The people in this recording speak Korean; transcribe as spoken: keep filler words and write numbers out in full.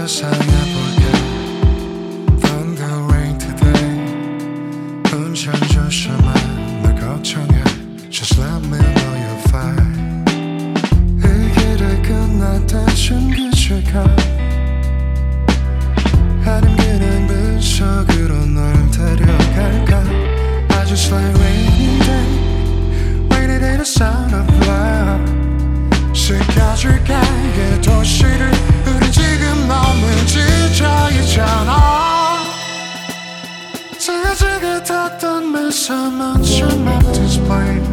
상상해볼게 Thunder rain today 운전 조심해 널 걱정해 Just let me know you're fine 이 길을 끝날 때쯤 기차 가 아님 그냥 빗속으로 널 데려갈까 I just like rainy day Rainy day the sound of love 스며들게 이 도시를 우리 지금 너무 지쳐있잖아 지긋지긋했던 미소만큼 display